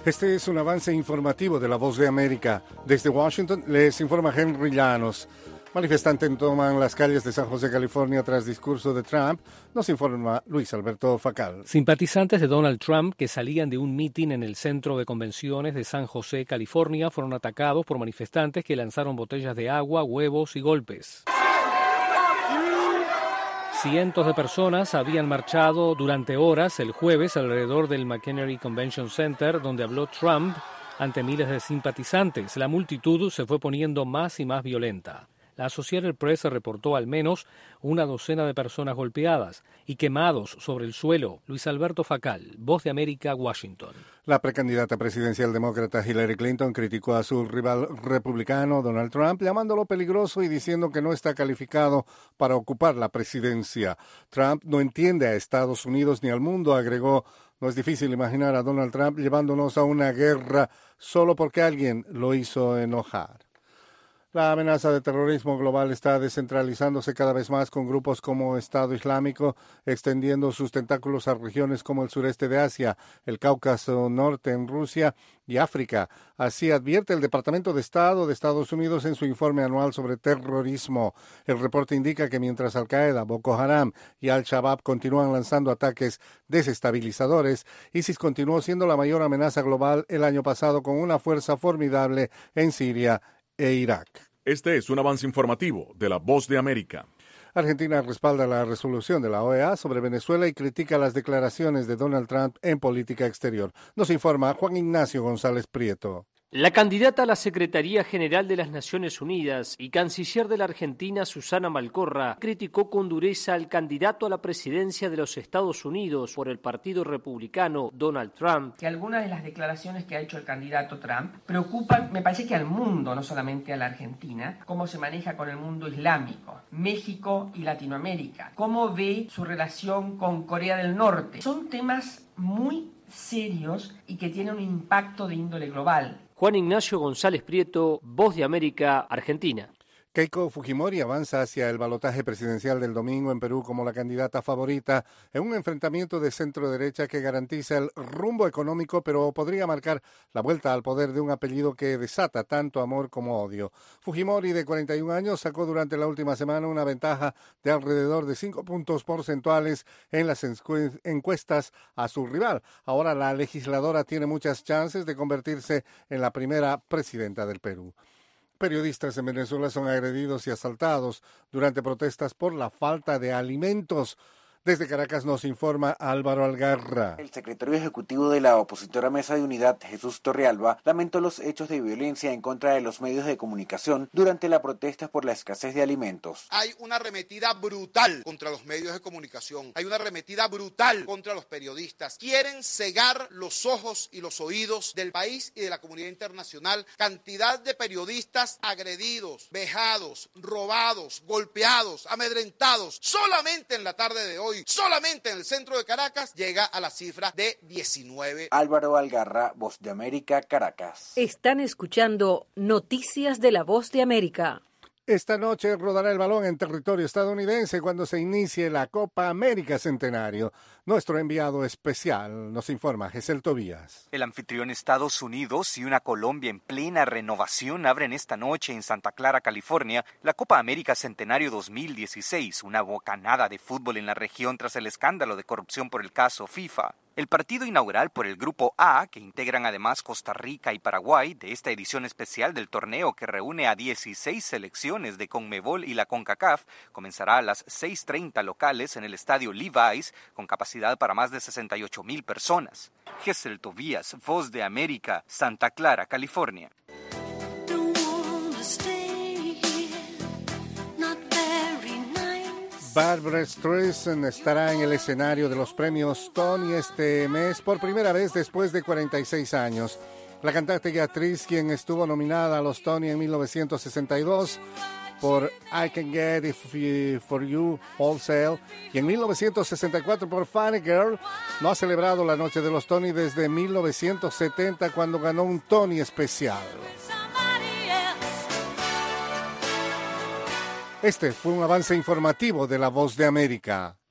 Este es un avance informativo de La Voz de América. Desde Washington les informa Henry Llanos. Manifestantes toman las calles de San José, California, tras discurso de Trump. Nos informa Luis Alberto Facal. Simpatizantes de Donald Trump que salían de un mitin en el centro de convenciones de San José, California, fueron atacados por manifestantes que lanzaron botellas de agua, huevos y golpes. Cientos de personas habían marchado durante horas el jueves alrededor del McHenry Convention Center, donde habló Trump ante miles de simpatizantes. La multitud se fue poniendo más y más violenta. La Associated Press reportó al menos una docena de personas golpeadas y quemados sobre el suelo. Luis Alberto Facal, Voz de América, Washington. La precandidata presidencial demócrata Hillary Clinton criticó a su rival republicano Donald Trump, llamándolo peligroso y diciendo que no está calificado para ocupar la presidencia. Trump no entiende a Estados Unidos ni al mundo, agregó. No es difícil imaginar a Donald Trump llevándonos a una guerra solo porque alguien lo hizo enojar. La amenaza de terrorismo global está descentralizándose cada vez más, con grupos como Estado Islámico extendiendo sus tentáculos a regiones como el sureste de Asia, el Cáucaso Norte en Rusia y África. Así advierte el Departamento de Estado de Estados Unidos en su informe anual sobre terrorismo. El reporte indica que mientras Al-Qaeda, Boko Haram y Al-Shabaab continúan lanzando ataques desestabilizadores, ISIS continuó siendo la mayor amenaza global el año pasado, con una fuerza formidable en Siria e Irak. Este es un avance informativo de La Voz de América. Argentina respalda la resolución de la OEA sobre Venezuela y critica las declaraciones de Donald Trump en política exterior. Nos informa Juan Ignacio González Prieto. La candidata a la Secretaría General de las Naciones Unidas y canciller de la Argentina, Susana Malcorra, criticó con dureza al candidato a la presidencia de los Estados Unidos por el Partido Republicano, Donald Trump. Que algunas de las declaraciones que ha hecho el candidato Trump preocupan, me parece que al mundo, no solamente a la Argentina, cómo se maneja con el mundo islámico, México y Latinoamérica, cómo ve su relación con Corea del Norte. Son temas muy serios y que tienen un impacto de índole global. Juan Ignacio González Prieto, Voz de América, Argentina. Keiko Fujimori avanza hacia el balotaje presidencial del domingo en Perú como la candidata favorita en un enfrentamiento de centro-derecha que garantiza el rumbo económico, pero podría marcar la vuelta al poder de un apellido que desata tanto amor como odio. Fujimori, de 41 años, sacó durante la última semana una ventaja de alrededor de 5 puntos porcentuales en las encuestas a su rival. Ahora la legisladora tiene muchas chances de convertirse en la primera presidenta del Perú. Periodistas en Venezuela son agredidos y asaltados durante protestas por la falta de alimentos. Desde Caracas nos informa Álvaro Algarra. El secretario ejecutivo de la opositora Mesa de Unidad, Jesús Torrealba, lamentó los hechos de violencia en contra de los medios de comunicación durante la protesta por la escasez de alimentos. Hay una arremetida brutal contra los medios de comunicación, hay una arremetida brutal contra los periodistas. Quieren cegar los ojos y los oídos del país y de la comunidad internacional. Cantidad de periodistas agredidos, vejados, robados, golpeados, amedrentados. Solamente en la tarde de hoy, solamente en el centro de Caracas, llega a la cifra de 19. Álvaro Algarra, Voz de América, Caracas. Están escuchando Noticias de la Voz de América. Esta noche rodará el balón en territorio estadounidense cuando se inicie la Copa América Centenario. Nuestro enviado especial nos informa, Gesel Tobías. El anfitrión Estados Unidos y una Colombia en plena renovación abren esta noche en Santa Clara, California, la Copa América Centenario 2016, una bocanada de fútbol en la región tras el escándalo de corrupción por el caso FIFA. El partido inaugural por el Grupo A, que integran además Costa Rica y Paraguay, de esta edición especial del torneo que reúne a 16 selecciones de CONMEBOL y la CONCACAF, comenzará a las 6:30 locales en el estadio Levi's, con capacidad para más de 68,000 personas. Gesel Tobías, Voz de América, Santa Clara, California. Barbra Streisand estará en el escenario de los premios Tony este mes por primera vez después de 46 años. La cantante y actriz, quien estuvo nominada a los Tony en 1962 por I Can Get It For You Wholesale y en 1964 por Funny Girl, no ha celebrado la noche de los Tony desde 1970, cuando ganó un Tony especial. Este fue un avance informativo de La Voz de América.